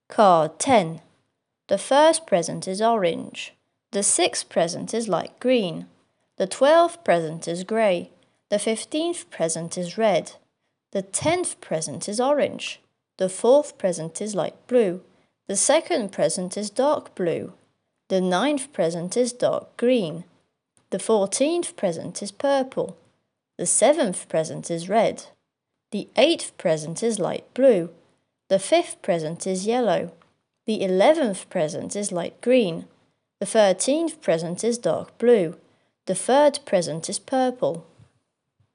Card 10. The first present is orange. The sixth present is light green. The 12th present is grey. The 15th present is red. The 10th present is orange. The 4th present is light blue. The second present is dark blue. The 9th present is dark green. The 14th present is purple. The 7th present is red. The 8th present is light blue. The 5th present is yellow. The 11th present is light green. The 13th present is dark blue. The 3rd present is purple.